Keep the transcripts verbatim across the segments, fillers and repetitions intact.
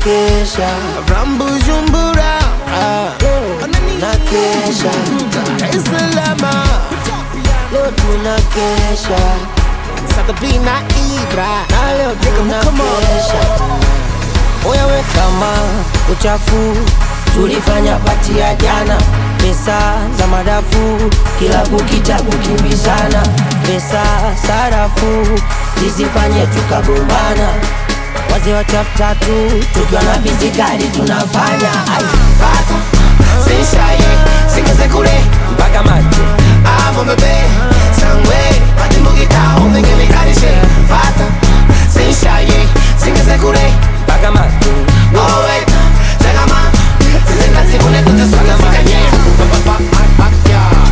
tunakesha Rambujumbura tunakesha Islama leo tunakesha Satabina Ibra na leo tunakesha. Oya we kama uchafu tulifanya pati ya jana, pesa za madafu kila kukicha kukimbizana, pesa sarafu zisifanye tukagombana, wazee wa chafu tatu tukiwa na bizikali tunafanya Fata Sishaye Singeze kule mpaka macho Amo bebe Sangwe Pati mugita Omenge mikarishe Fata Sishaye Singeze kule mpaka macho Oh wait Chagama Sizenga zibune kuteswaga sikanye Papa my backyard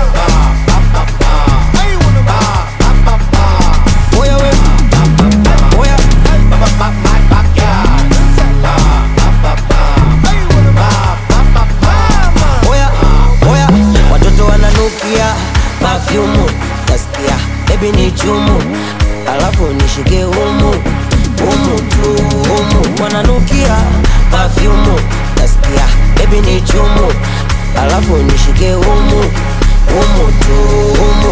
oya we oya Papa my backyard oya oya watoto wananukia perfume, nasikia baby ni chumu, alafu nishike humu humu tu humu, wananukia perfume, nasikia baby ni chumu, alafu nishike humu humu tu humu.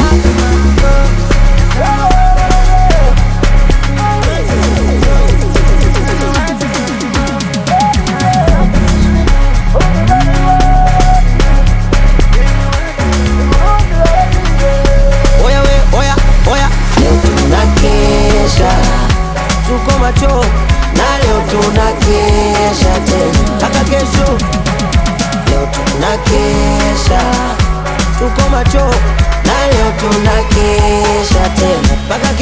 Oya we oya oya leo tunakesha tuko macho na leo tunakesha tena mpaka kesho. Leo tunakesha tuko macho na leo tunakesha tena mpaka